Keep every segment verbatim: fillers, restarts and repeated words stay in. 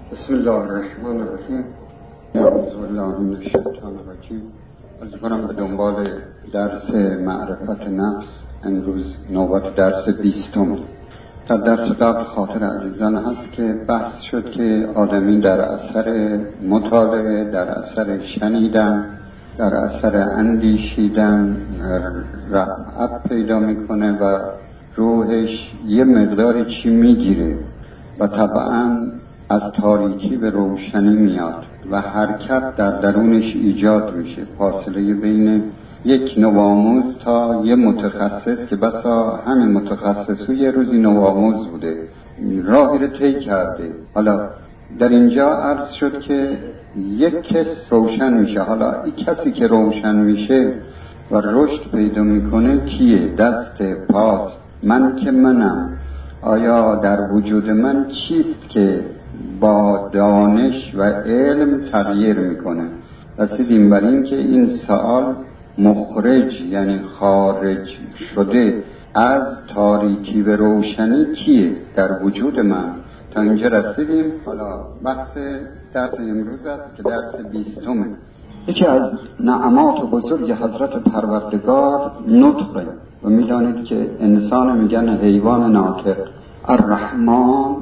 بسم الله الرحمن الرحیم. اعوذ بالله من الشیطان الرجیم. عرض کنم به دنبال درس معرفت نفس. امروز نوبت درس بیستم. در درس قبل خاطر عزیزان هست که بحث شد که آدمی در اثر مطالعه، در اثر شنیدن، در اثر اندیشیدن رفعت پیدا میکنه و روحش یه مقدار چی میگیره و طبعا از تاریکی به روشنی میاد و حرکت در درونش ایجاد میشه. فاصله بین یک نوآموز تا یه متخصص که بسا همین متخصص یه روزی نوآموز بوده، راهی رو طی کرده. حالا در اینجا عرض شد که یک کس روشن میشه. حالا این کسی که روشن میشه و رشد پیدا میکنه کیه؟ دست، پاس، من که منم. آیا در وجود من چیست که با دانش و علم تغییر میکنه؟ رسیدیم بر این که این سوال مخرج یعنی خارج شده از تاریکی به روشنی کیه در وجود من. تا اینجا رسیدیم. حالا بحث درس امروز است که درس بیستمه. یکی از نعمات بزرگ حضرت پروردگار نطقه و میدانید که انسان میگن حیوان ناطق. الرحمن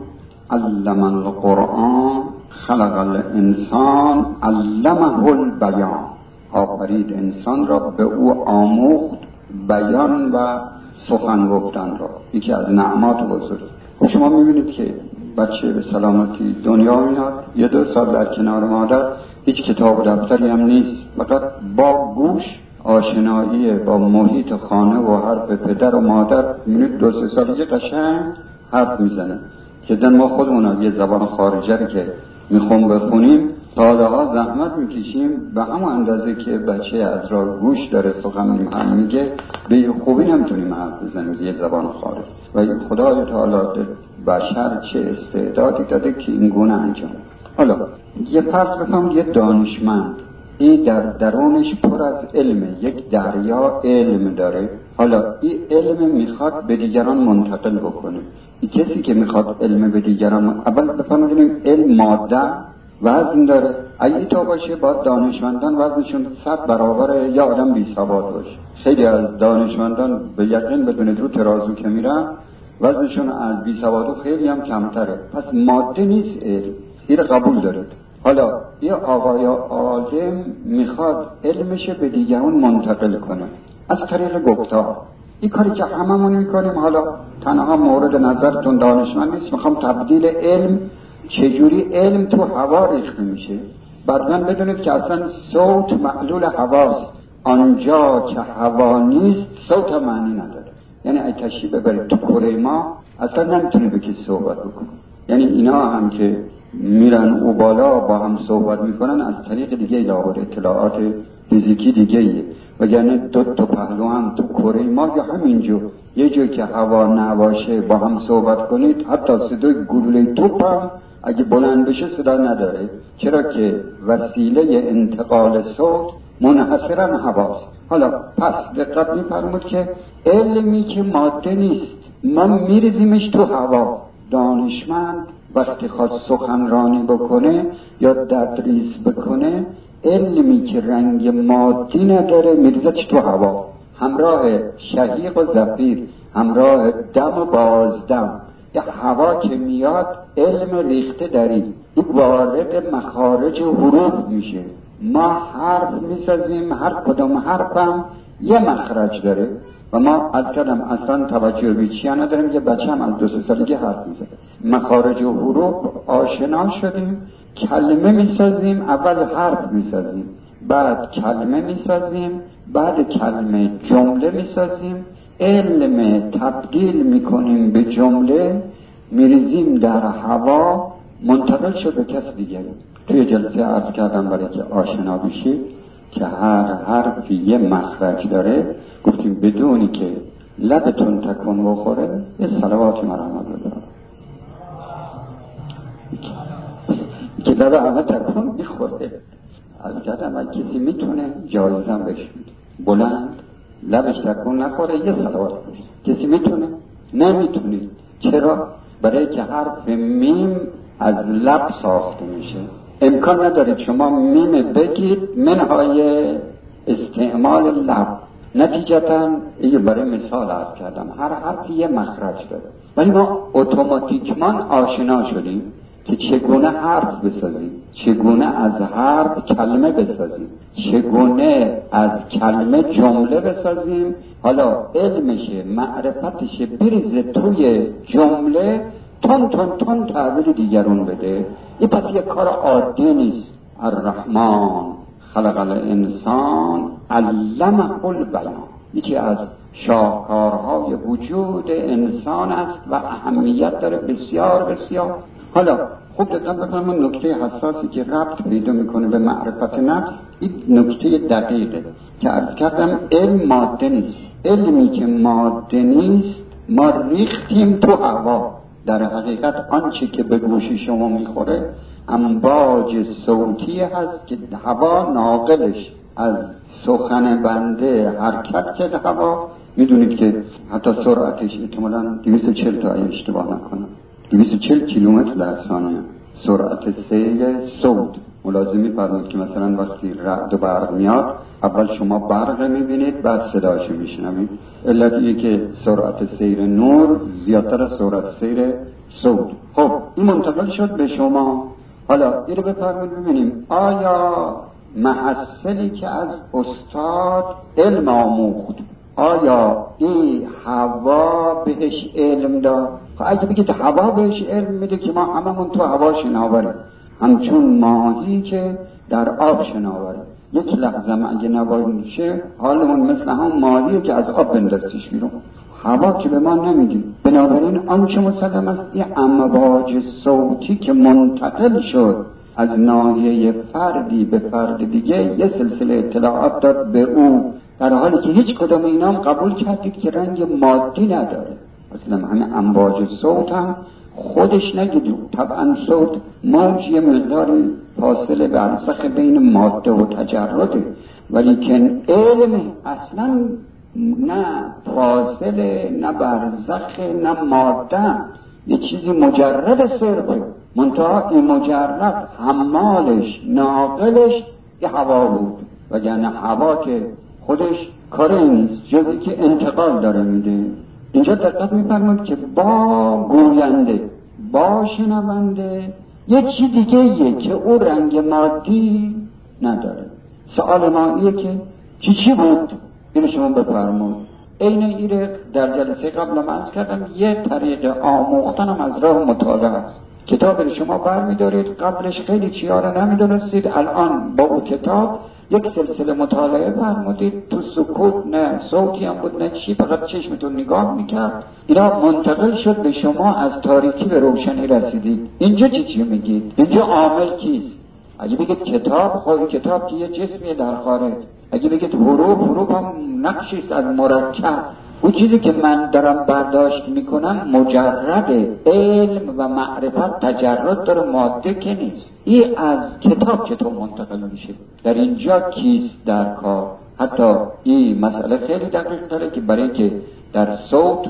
علم القرآن خلق الانسان علمه البیان. آفرید انسان را، به او آموخت بیان و سخن گفتن را. یکی از نعمات بزرگ. شما میبینید که بچه به سلامتی دنیا میاد، یه دو سال در کنار مادر، هیچ کتاب و دفتری هم نیست، فقط با گوش آشنایی با محیط خانه و حرف پدر و مادر. میبینید دو سه سالگی قشنگ حرف میزنه. که دن ما خودمون یه زبان خارجی که میخوام بخونیم سالها زحمت میکشیم، به همون اندازه که بچه از راه گوش داره سخن هم میگه به خوبی نمیتونیم حرف بزنیم یه زبان خارج. و خدای تعالی بشر چه استعدادی داده که این گونه انجام. حالا یه فرض بکنم یه دانشمند، این در درونش پر از علمه، یک دریا علم داره. حالا این علم میخواد به دیگران منتقل بکنه. این کسی که میخواد علم به دیگران، اول بفهمیم علم ماده وزن داره. اگه تا باشه باید دانشمندان وزنشون صد برابر یا آدم بی سواد باشه. خیلی از دانشمندان به یقین بدونید رو ترازو که میرن وزنشون از بی سوادو خیلی هم کمتره. پس ماده نیست علم، این قبول دارید. حالا یه آقای عالم میخواد علمش به دیگران منتقل کنه از طریق گفتار. این کاری که هممون میکنیم. حالا تنها مورد نظرتون دانشمند نیست، میخوام تبدیل علم، چجوری علم تو هوا ریخته میشه. بعداً بدونید که اصلا صوت معلول هواست. آنجا که هوا نیست صوت معنی نداره. یعنی اگه تشریف ببرید تو کره ما اصلا نمیتونه به کسی صحبت بکنه. یعنی اینا هم که میرن او بالا با هم صحبت میکنن از طریق دیگه لاغر اطلاعات فیزیکی دیگه ایه. وگرنه دو تا پهلو هم تو کره ما یا همینجور یه جایی که هوا نباشه با هم صحبت کنید حتی صدای گلوله توپ هم اگه بلند بشه صدا نداره. چرا که وسیله انتقال صوت منحصرا هواست. حالا پس دقت می‌فرمایید که علمی که ماده نیست ما میریزیمش تو هوا. دانشمند وقتی خواست سخنرانی بکنه یا تدریس بکنه علمی که رنگ مادی نداره میریزتش تو هوا، همراه شهیق و زفیر، همراه دم و بازدم. یه هوا که میاد علم ریخته داری این وارد مخارج حروف میشه. ما حرف میسازیم، هر کدوم حرفم یه مخرج داره و ما از کلم اصلا توجه به چیه نداریم. یه بچه هم از دو سه سالگی حرف میزنه. مخارج و حروف آشنا شدیم، کلمه میسازیم. اول حرف میسازیم، بعد کلمه میسازیم، بعد کلمه جمله میسازیم. علم تبدیل میکنیم به جمله، میریزیم در هوا، منتقل شد به کس دیگری. توی جلسه عرض کردم برای که آشنا بشید که هر حرفی یه مخرج داره. گفتیم بدونی که لبتون تکون بخوره یه صلوات مرحمت بده که لب همه تکون میخوره. از کردم اگه کسی میتونه جایزم بهش میده، بلند لبش تکون نخوره یه صلوات بشه. کسی میتونه؟ نمیتونید. چرا؟ برای که حرف میم از لب ساخته میشه. امکان ندارید شما میم بگید منهای استعمال لب. نتیجتا یه برای مثال عرض کردم، هر حرفی یه مخرج داره، ولی ما اتوماتیکمان آشنا شدیم که چگونه حرف بسازیم، چگونه از حرف کلمه بسازیم، چگونه از کلمه جمله بسازیم. حالا علمشه، معرفتشه بریزه توی جمله، تون تون تون تعبیر دیگرون بده. این پس یک کار عادی نیست. الرحمن خلق الانسان علمه البیان، یکی از شاهکارهای وجود انسان است و اهمیت داره بسیار بسیار. حالا خوب دقت بفرمایید، نکته حساسی که ربط پیدا میکنه به معرفت نفس، این نکته دقیقه که عرض کردم، علم ماده نیست. علمی که ماده نیست ما ریختیم تو هوا. در حقیقت آنچه که به گوش شما میخوره امواج صوتی هست که هوا ناقلش از سخن بنده حرکت کرده. هوا میدونید که حتی سرعتش احتمالاً دویست و چهل تا اگه اشتباه نکنم دویست و چهل کیلومتر در ثانیه سرعت سیر صوت. ملاحظه می‌فرمایید که مثلا وقتی رعد و برق میاد، اول شما برق می‌بینید بعد صداشو می‌شنوید. علت اینه که سرعت سیر نور زیادتر از سرعت سیر صوت. خب این منتقل شد به شما. حالا این رو بفرمایید ببینیم آیا محصلی که از استاد علم آموخت، آیا این هوا بهش علم داد؟ خب اگه بگید هوا بهش علم میده که ما هممون تو هوا شناوریم، همچون ماهی که در آب شناوره. یک لحظه اگه نباشه حالمون مثل هم ماهیه که از آب بندازتش بیرون. هوا که به ما نمیدید. بنابراین آنچه مسلم است این امواج صوتی که منتقل شد از ناحیه فردی به فرد دیگه یه سلسله اطلاعات داد به او، در حالی که هیچ کدوم اینا هم قبول کردید که رنگ مادی نداره. مثلا همه امواج صوت هم خودش نگید، طبعا صوت موج یه مقداری فاصله برزخ بین ماده و تجرده، ولی که علم اصلا نه فاصله نه برزخ نه ماده، یه چیزی مجرد صرفه. منتها این مجرد حمالش ناقلش یه هوا بود، وگرنه هوا که خودش کاری نیست جزی که انتقال داره میده. اینجا دقت می‌فرمایید که با گوینده با شنونده یه چی دیگه یه که او رنگ مادی نداره. سوال ما اینه که چی چی بود؟ اینو شما بفرمایید. این ایره در جلسه قبل من عرض کردم یه طریق آموختن هم از راه مطالعه است. کتاب رو شما برمی‌دارید، قبلش خیلی چیزا رو نمی‌دونستید، الان با اون کتاب یک سلسله مطالعه فرمودید، تو سکوت نه صوتی هم بود نه چی، فقط چشمتون نگاه میکرد، اینا منتقل شد به شما، از تاریکی به روشنی رسیدید. اینجا چی چی میگید؟ اینجا عامل کیست؟ اگه بگید کتاب، خود کتاب که یه جسمیه در خارج. اگه بگید حروف، حروف هم نقشیست از مرکب. اون چیزی که من دارم برداشت میکنم مجرد علم و معرفت، تجرد داره، ماده که نیست. این از کتاب چطور منتقل میشه؟ در اینجا کیست در کار؟ حتی این مسئله خیلی دقیق داره که برای که در صوت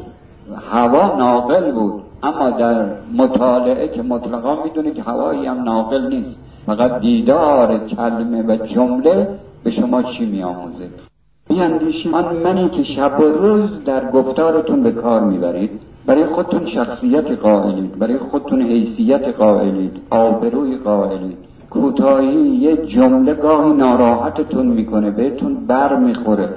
هوا ناقل بود، اما در مطالعه که مطلقا میدونه که هوایی هم ناقل نیست، فقط دیدار کلمه و جمله به شما چی میآموزه؟ بیاندیشید آن منی که شب و روز در گفتارتون به کار میبرید، برای خودتون شخصیت قائلید، برای خودتون حیثیت قائلید، آبروی قائلید. کوتاهی یه جمله گاهی ناراحتتون میکنه، بهتون بر میخوره.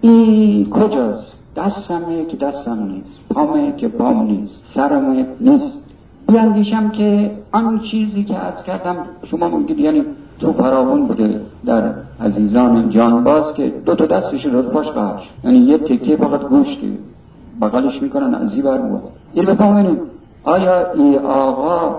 این کجاست؟ دستمه که دستم نیست، پامه که پام نیست، سرمه نیست. بیاندیشم که آن چیزی که عرض کردم شما میگید یعنی تو فراوان بوده در عزیزان جانباز که دو تا دستش رو پاش قهرش، یعنی یه تکیه فقط گوشتی بغلش میکنن از این بر بود. این بفهمینیم آیا این آقا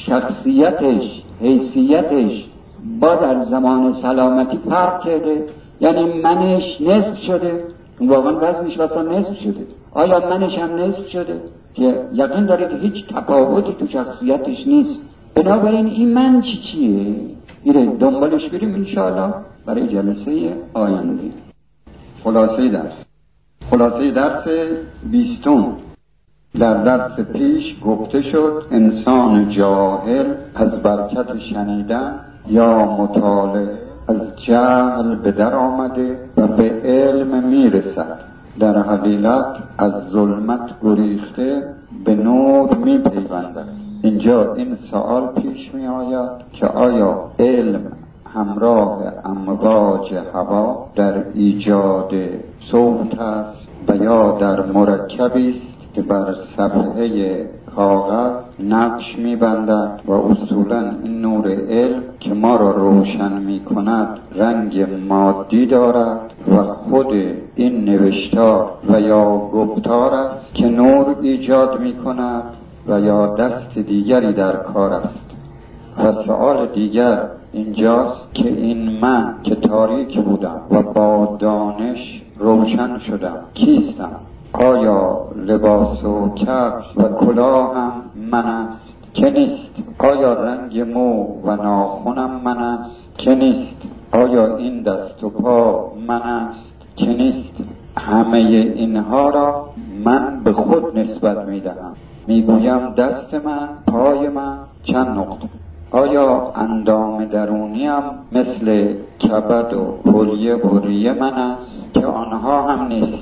شخصیتش، حیثیتش با در زمان سلامتی فرق کرده؟ یعنی منش نصف شده؟ واقعا وزنش واسه نصف شده. آیا منش هم نصف شده؟ که یقین داره که هیچ تفاوتی تو شخصیتش نیست. بنابراین این من چی چیه؟ ایره دنبالش بریم انشاءالله برای جلسه آینده. خلاصه درس خلاصه درس بیستم. در درس پیش گفته شد انسان جاهل از برکت شنیدن یا مطالعه از جهل به در آمده و به علم میرسد، در حقیقت از ظلمت گریخته به نور میپیوندد. اینجا این سوال پیش می آید که آیا علم همراه امواج هوا در ایجاد صوت است و یا در مرکبی است که بر صفحه کاغذ نقش می‌بندد و اصولاً این نور علم که ما را روشن می‌کند رنگ مادی دارد و خود این نوشتار و یا گفتار است که نور ایجاد می‌کند و یا دست دیگری در کار است. و سؤال دیگر اینجاست که این من که تاریک بودم و با دانش روشن شدم کیستم؟ آیا لباس و کفش و کلاه هم من است که نیست؟ آیا رنگ مو و ناخنم من است که نیست؟ آیا این دست و پا من است که نیست؟ همه اینها را من به خود نسبت میدهم، میگویم دست من، پای من چند نقطه. آیا اندام درونیم مثل کبد و کلیه و ریه من است که آنها هم نیست؟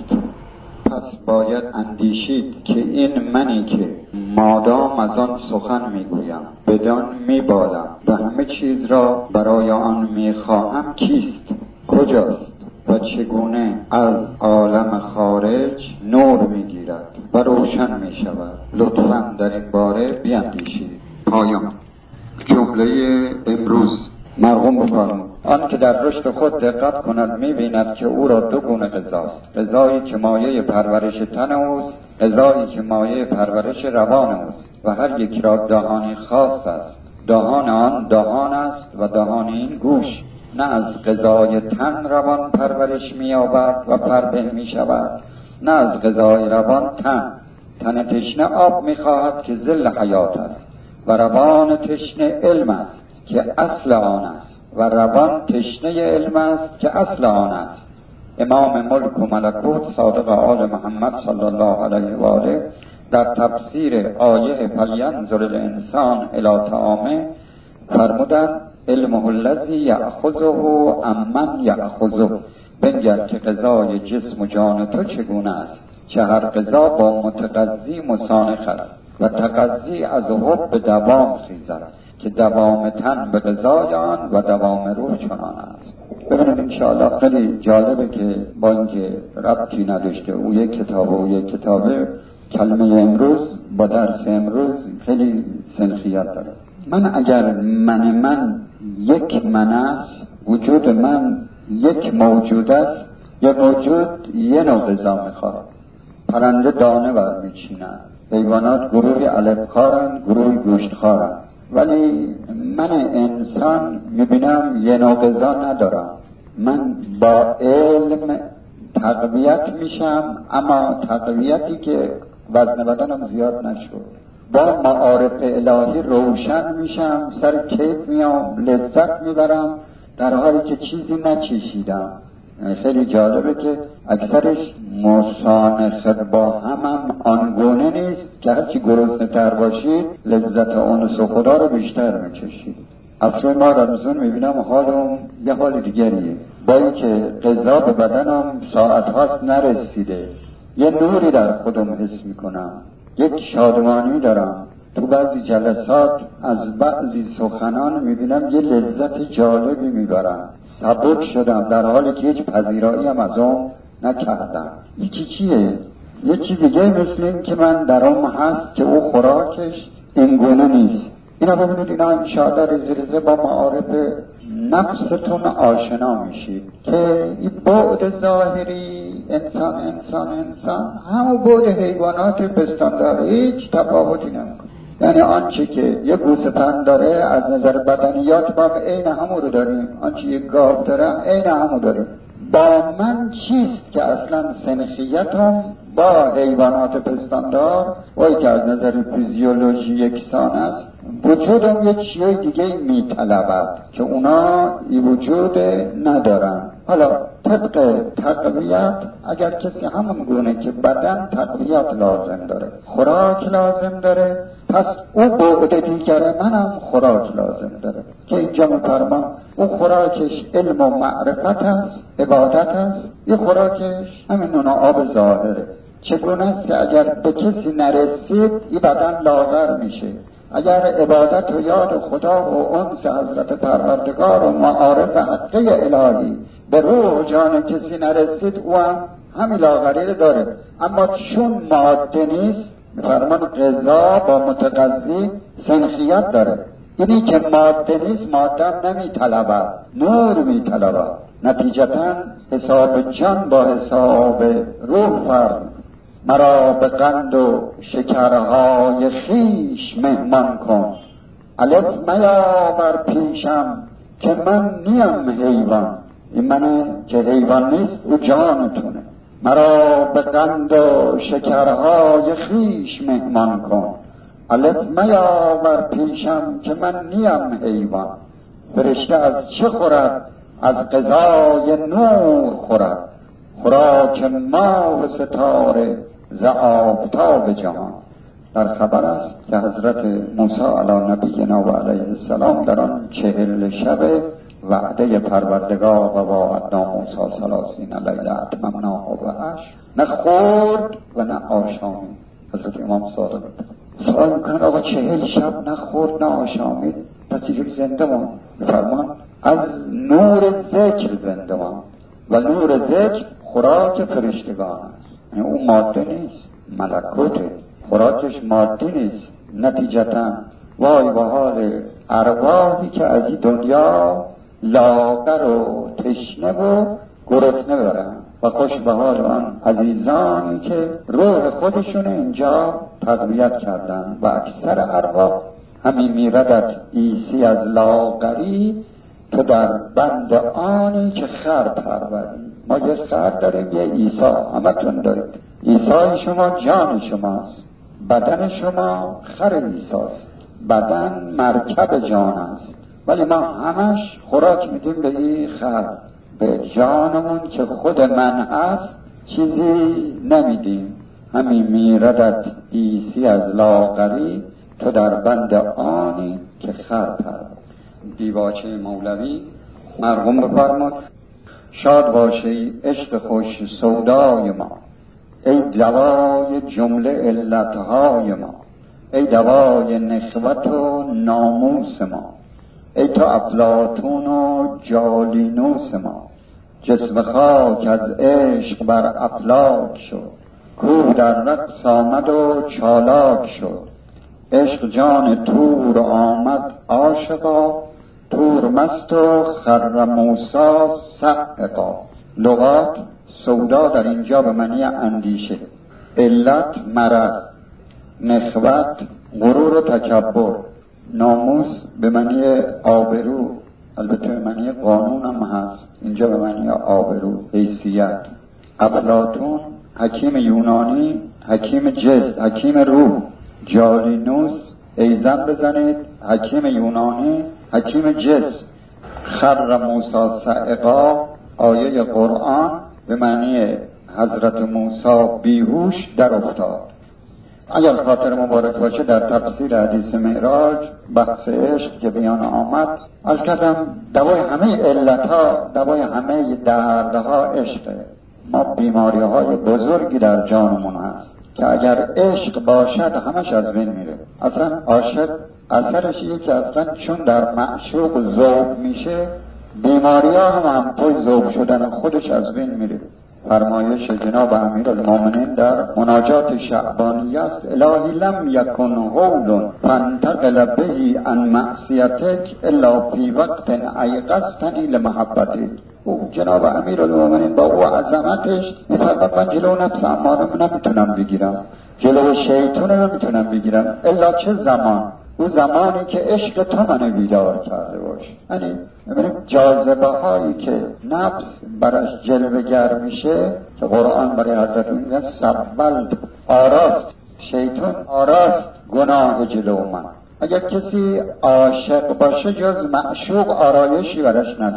پس باید اندیشید که این منی که مادام از آن سخن میگویم بدان میبالم و همه چیز را برای آن میخواهم کیست؟ کجاست؟ و چگونه از عالم خارج نور میگیرد و روشن میشود؟ لطفاً در این باره بیاندیشید. پایان جمله امروز: مرحوم بفرمایید آن که در رشد خود دقت کند می‌بیند که او را دو گونه غذاست: غذایی که مایه پرورش تن اوست، غذایی که مایه پرورش روان اوست، و هر یک را دهانی خاص است. دهان آن دهان است و دهان این گوش. نه از غذای تن روان پرورش می‌یابد و فربه می‌شود، نه از غذای روان تن. تن تشنه آب می‌خواهد که ظل حیات است و روان تشنه علم است که اصل آن است و روان تشنه علم است که اصل آن است. امام ملک و ملکوت صادق آل محمد صلی الله علیه و آله در تفسیر آیه فلینظر الانسان الی طعامه فرمودند علمه الذی یأخذه عمن یأخذه. بنگر که غذای جسم و جان تو چگونه است که هر غذا با متغذی مسانخ است و تغذی از حب به دوام خیزد که دوام تن به غذای آن و دوام روح چنان است. ببینید انشاءالله خیلی جالبه که با اینکه ربطی نداشته او یک کتاب و او یک کتابه، کلمه امروز با درس امروز خیلی سنخیت داره. من اگر من من یک من است، وجود من یک موجود است، یه موجود یه نوع غذا میخواد. پرنده دانه بر میچینن، حیوانات گروهی علفخوارن، گروهی گوشتخوارن، ولی من انسان میبینم یه نوع غذا ندارم. من با علم تقویت میشم، اما تقویتی که وزن بدنم زیاد نشد. با معارف الهی روشن میشم، سر کیف میام، لذت میبرم در حالی که چیزی نچشیدم. خیلی جالبه که اکثرش مسانخ با هم هم آنگونه نیست که هرچی گرسنه تر باشید لذت آنس و خدا رو بیشتر میچشید. اصلا ما رمزون میبینم حالم یه حال دیگریه، با اینکه غذا به بدنم ساعت هاست نرسیده، یه نوری در خودم حس میکنم، یک شادمانی دارم. تو بعضی جلسات از بعضی سخنان میبینم یه لذت جالبی میبرم، سبک شدم در حالی که هیچ پذیرایی هم از اون نکردم. یکی چیه؟ یه چیز دیگه مثل این که من درام هست که او خوراکش اینگونه نیست. اینا ببینید، اینا انشاءالله ریزه ریزه با معارف نفستون آشنا میشید که این بعد ظاهری انسان انسان انسان همون بعد حیوانات پستان داره، هیچ تفاوتی نمیکنه. یعنی آنچه که یه گوسفند داره از نظر بدنیات ما عین همون رو داریم، آنچه یه گاو داره عین همون داریم. با من چیست که اصلا سنخیتم با حیوانات پستاندار وای که از نظر فیزیولوژی یکسان است، وجودم یه چیز دیگه میطلبد که اونا این وجود ندارن. حالا طبق تقویت اگر کسی همون گونه که بدن تقویت لازم داره، خوراک لازم داره، پس او بعد دیگر منم خوراک لازم داره که اینجا می‌فرمان او خوراکش علم و معرفت است، عبادت است. یه خوراکش همین نون آب ظاهره. چگونه است که اگر به کسی نرسید این بدن لاغر میشه. اگر عبادت و یاد خدا و انس حضرت پروردگار و معارف حقه الهی به روح و جان کسی نرسید او هم همین لاغری داره. اما چون ماده نیست، فرمان غذا با متغذی سنخیت داره. اینی که ماده نیست ماده نمی طلبد، نور می طلبد. نتیجتا حساب جان با حساب روح فرق. مرا به قند و شکرهای خیش مهمان کن، الف میاور پیشم که من نیم حیوان. این منه که حیوان نیست، او جانتونه. مرا به قند و شکرهای خیش مهمان کن، الف میاور پیشم که من نیم حیوان. فرشته از چه خورد؟ از غذای نور خورد، خوراک ماه و ستاره ز آفتاب جهان. در خبر است که حضرت موسی علی نبینا و علیه السلام در آن چهل شب وعده پروردگار و وعدنا موسی ثلاثین لیله اتممناها بعشر، نه خورد و نه آشامید. حضرت امام صادق سوال میکنن آقا چهل شب نه خورد نه آشامید، پس اینجوری زنده ماند؟ فرمان از نور ذکر زنده ماند و نور ذکر خوراک فرشتگان است. یعنی اون ماده نیست، ملکوته، خوراکش ماده نیست. نتیجتا وای به حال ارواحی که از این دنیا لاغر و تشنه و گرسنه برن و خوش به حال آن عزیزانی که روح خودشون اینجا تقویت کردن. و اکثر ارواح همین میردت عیسی از لاغری تو در بند آنی که خر پروری. ما یه خر داریم، یه عیسی همتون دارید. عیسی شما جان شماست، بدن شما خر عیسیست. بدن مرکب جان است، ولی ما همش خوراک میدیم به این خر. به جانمون که خود من هست چیزی نمیدیم. همین میردت عیسی از لاغری تو در بند آنی که خر پروری. دیواچه مولوی مرحوم بفرمود شاد باشه عشق خوش سودای ما، ای دوای جمله علتهای ما، ای دوای نخوت و ناموس ما، ای تو افلاطون و جالینوس ما. جسم خاک از عشق بر افلاک شد، کوه در رقص آمد و چالاک شد. عشق جان تور آمد عاشقا، تور مست و خر موسی صعقا. لغات سودا در اینجا به معنی اندیشه، علت مرض، نخوت غرور و تکبر، ناموس به معنی آبرو، البته به معنی قانون هم هست، اینجا به معنی آبرو، حیثیت. افلاطون حکیم یونانی، حکیم جسم، حکیم روح. جالینوس ایزن بزنید، حکیم یونانی، حکیم جسم. خر موسی صعقا آیه قرآن به معنی حضرت موسی بیهوش در افتاد. اگر خاطر مبارک باشه در تفسیر حدیث معراج بحث عشق که بیان آمد، از کردم دوای همه علتها، دوای همه دردها عشقه. ما بیماری های بزرگی در جانمون هست که اگر عشق باشد همش از بین میره. اصلا عاشق اثرش اینه که اصلا چون در معشوق ذوب میشه، بیماری ها هم هم توی ذوب شدن خودش از بین میره. فرمایش جناب امیرالمومنین در مناجات شعبانی است: الهی لم یکن حول فانتقل بهی عن معصیتک الا فی وقت ایقظتنی لمحبتک. او جناب امیرالمومنین با او عظمتش میفرماد من جلو نفس امارم نمیتونم بگیرم، جلو شیطان نمیتونم بگیرم، الا چه زمان؟ او زمانی که عشق تو منو بیدار کرده باشه. یعنی ببینید جاذبه هایی که نفس برش جلوه گر میشه که قرآن برای حضرت میگه سبلد آراست، شیطان آراست گناه جلو من. اگر کسی عاشق باشه جز معشوق آرایشی برش نداره.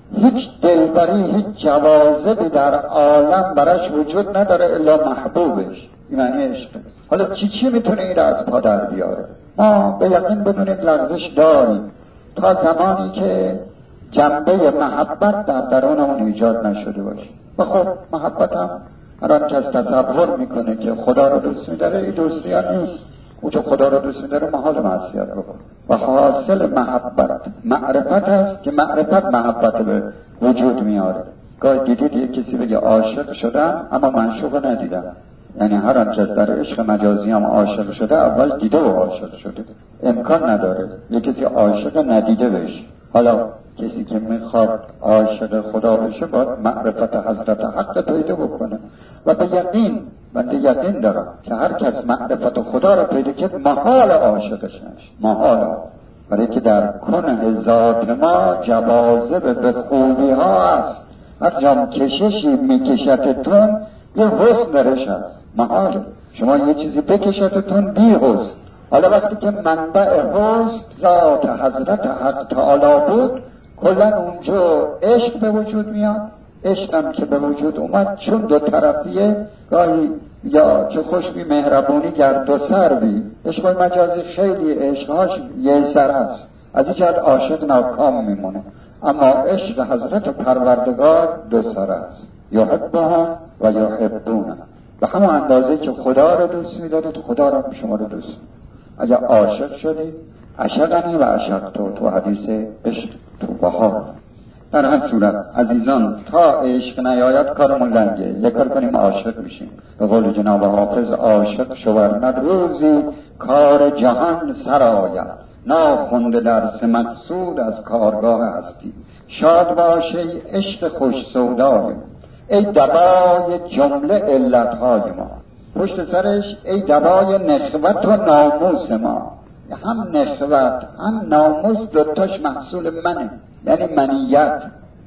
هیچ دلبری، هیچ جواذبی در عالم براش وجود نداره الا محبوبش. این معنی عشقه. حالا چی چی میتونه این را از پا در بیاره؟ ما به یقین بدونیم لغزش داریم تا زمانی که جنبه محبت در درونمون ایجاد نشده باشه. و خب محبت هم هر آنچه از تصور میکنه که خدا رو دوست میداره، این دوستی ها نیست. او که خدا رو دوست میداره محال معصیت بکنه. و حاصل محبت معرفت است که معرفت محبت به وجود میاره. گاهی دیدید یک کسی بگه عاشق شدم اما معشوق ندیدم، یعنی هر آنچه در عشق مجازی هم عاشق شده اول دیده و عاشق شده. امکان نداره یک کسی عاشق ندیده بشه. حالا کسی که میخواد عاشق خدا بشه باید معرفت حضرت حق پیدا بکنه. و به یقین من یقین دارم که هر کس معرفت خدا را پیدا کرد محال عاشقش نشه، محال. برای که در کنه ذات ما جواذب به خوبی ها هست. هر جام کششی میکشتتون یه حسن درش هست، محال شما یه چیزی بکشتتون بی حسن. حالا وقتی که منبع حسن ذات حضرت حق تعالی بود، کلن اونجا عشق به وجود میاد. عشقم که به وجود اومد چون دو طرفیه، گاهی یا که خوش بی مهربونی گرد و سر بی. عشق مجازی خیلی عشقهاش یه سر است، از این جهت عاشق ناکام میمونه. اما عشق حضرت پروردگار دو سر است، یحبهم و یحبونه. به همون اندازه که خدا رو دوست می‌دارید خدا رو شما رو دوست. اگر عاشق شدید عشقنی و عشق تو تو حدیث عشق تو بهار. در هر صورت عزیزان تا عشق نیاید کارمون لنگه. یک کار کنیم عاشق میشیم. به قول جناب حافظ عاشق شورند روزی کار جهان سر آید، ناخونده درس مقصود از کارگاه هستی. شاد باشه ای عشق خوش سودای، ای دوای جمله علتهای ما. پشت سرش ای دوای نخوت و ناموس ما. هم نخوت هم ناموس دوتاش محصول منه، یعنی منیت.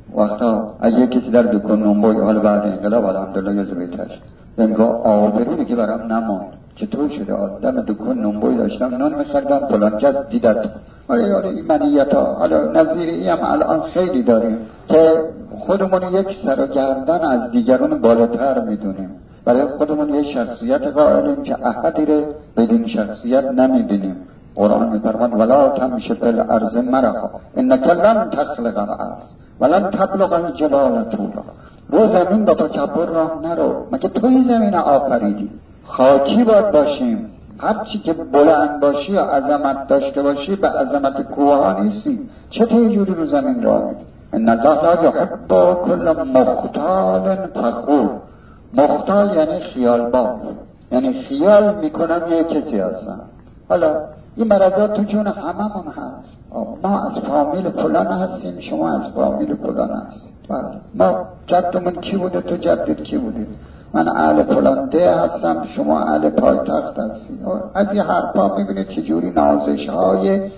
وقتا اگه کسی در دکان نونبوی حالا بعد انقلاب الحمدلله یه زبیتش بنگاه آبرونی که برام نماند چطور شده آدم دکان نونبوی داشتم نون میخردم فلان کس دیدت. آره آره این منیت ها حالا نظیری هم الان خیلی داریم که خودمون یک سر و گردن از دیگران بالاتر میدونیم. برای خودمون یک شخصیت قائلیم که احدی رو بدین شخصیت نمیبینیم. قرآن میفرماد ولا تمشی فی الارض مرحا انک لن تخلق الارض ولن تبلغ الجبال طولا. رو زمین با تکبر راه نرو، مگه توی زمین آفریدی. خاکی باید باشیم. هرچی که بلند باشی یا عظمت داشته باشی به عظمت کوه ها نیستی. چطور یه جوری رو زمین راه میری؟ ان الله لا یحب کل مختال فخور. مختال یعنی خیال با، یعنی خیال میکنم یه کسی هستم. حالا این مرضات تو جون هممون هست. ما از فامیل فلان هستیم، شما از فامیل فلان هستیم. ما جدمون کی بوده، تو جدت کی بوده. من اهل فلان ده هستم، شما اهل پایتخت هستیم. از این حرفا میبینید چجوری نازش های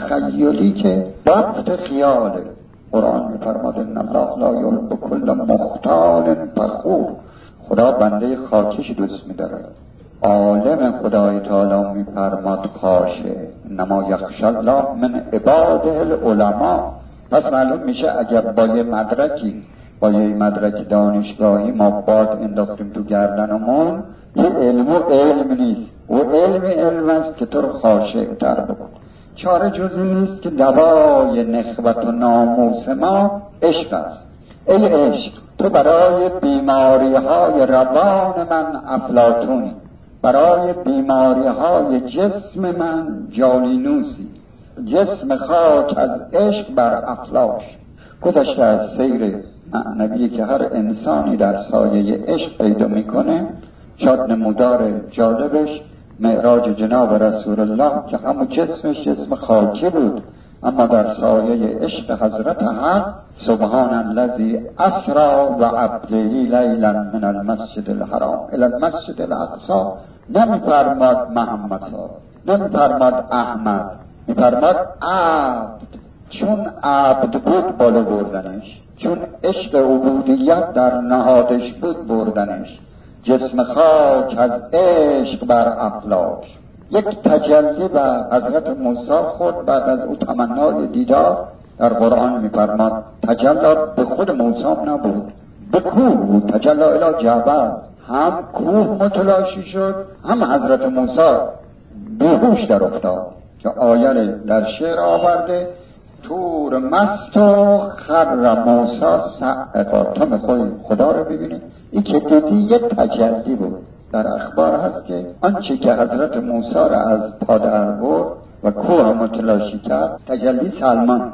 تخیلی که بافت خیاله. قرآن میفرماد ان الله لا یحب کل مختال فخور. خدا بنده خاکش دوست می‌داره. عالم خدای تعالی میفرماد خاشه انما یخشی الله من عباده العلماء. پس معلوم میشه اگر با یه مدرکی با یه مدرک دانشگاهی ما باد انداختیم تو گردنمون، یه علم و علم نیست. و علم علم است که تو رو خاشع تر بکن. چاره جزی نیست که دوای نخوت و ناموس ما عشق است. ای عشق تو برای بیماری های روان من افلاطونی، برای بیماری های جسم من جالینوسی. جسم خاک از عشق بر افلاک. گذشته از سیر معنوی که هر انسانی در سایه عشق پیدا میکنه. شاید نمودار جالبش معراج جناب رسول الله که همون جسمش جسم خاکی بود، اما در سایه عشق حضرت حق سبحان الذی اسری و عبده لیلا من المسجد الحرام الی المسجد الاقصی. نمیفرماد محمد صاحب، نمیفرماد احمد، میفرماد عبد. چون عبد بود بالا بردنش، چون عشق عبودیت در نهادش بود بردنش. جسم خاک از عشق بر افلاک. یک تجلی بر حضرت موسی خود بعد از او تمنای دیدار در قرآن می‌فرماد تجلی به خود موسی نبود، به کوه بود. تجلی الی جبل، هم کوه متلاشی شد، هم حضرت موسی بیهوش در افتاد که آیه در شعر آورده تور مست و خر موسی صعقا. تا میخوای خدا رو ببینید، این که دیدی یک تجلی بود. در اخبار هست که آنچه که حضرت موسی را از پادر برد و کوه متلاشی کرد تجلی سلمان،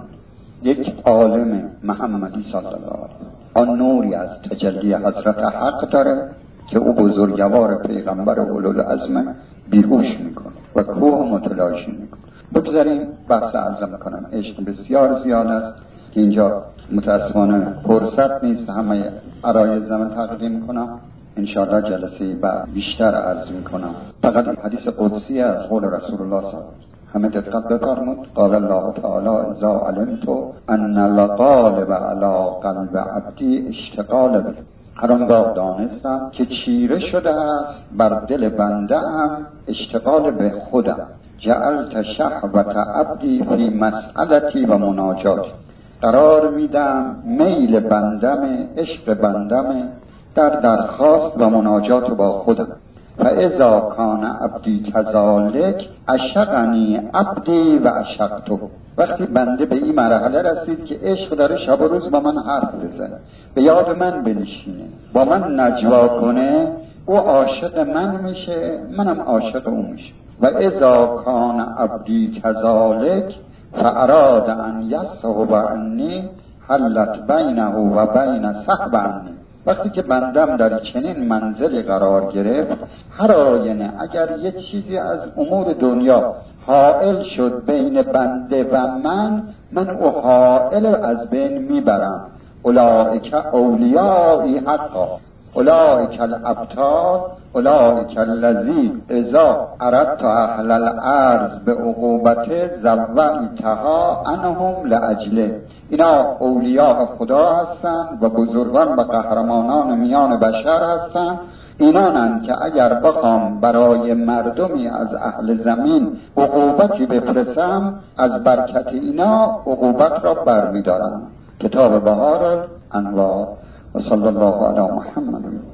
یک عالم محمدی صلی الله علیه. آن نوری از تجلی حضرت حق داره که او بزرگوار پیغمبر اولوالعزم بیهوش میکنه و کوه متلاشی میکنه. بگذاریم بحث عرض میکنم. عشق بسیار زیاد است که اینجا متاسفانه فرصت نیست همه عرایضم تقدیم کنم. انشاءالله جلسه بعد بیشتر عرض میکنم. فقط حدیث قدسی از قول رسول الله صلی الله علیه و همه دقت بفرمود. قال الله تعالی اذا علمت ان الغالب علی قلب عبدی اشتغال به، هر آنگاه دانستم که چیره شده است بر دل بنده ام اشتغال به خودم، جعلت شهوت عبدی فی مسئلتی و مناجاتی، قرار میدم میل بندم، عشق بندم در درخواست و مناجات با خودم. فاذا کان عبدی کذالک عشقنی عبدی و عشقته. وقتی بنده به این مرحله رسید که عشق داره شب و روز با من حرف بزنه، به یاد من بنشینه، با من نجوا کنه، او عاشق من میشه، منم عاشق او میشه. و اذا کان عبدی کذالک فاراد ان یصحب عنی حلت بینه و بین صحب عنی. وقتی که بندم در چنین منزلی قرار گرفت، هر آینه اگر یه چیزی از امور دنیا حائل شد بین بنده و من، من او حائل از بین میبرم. اولئک اولیائی حقا اولئک الابطال اولئک الذین اذا اردت اهل الارض به عقوبت زویتها عنهم لاجله. اینا اولیاء خدا هستند و بزرگان و قهرمانان میان بشر هستند. اینانند که اگر بخوام برای مردمی از اهل زمین عقوبتی بفرستم، از برکت اینا عقوبت را برمیدارم. کتاب بهار الانوار و صلی الله علی محمد.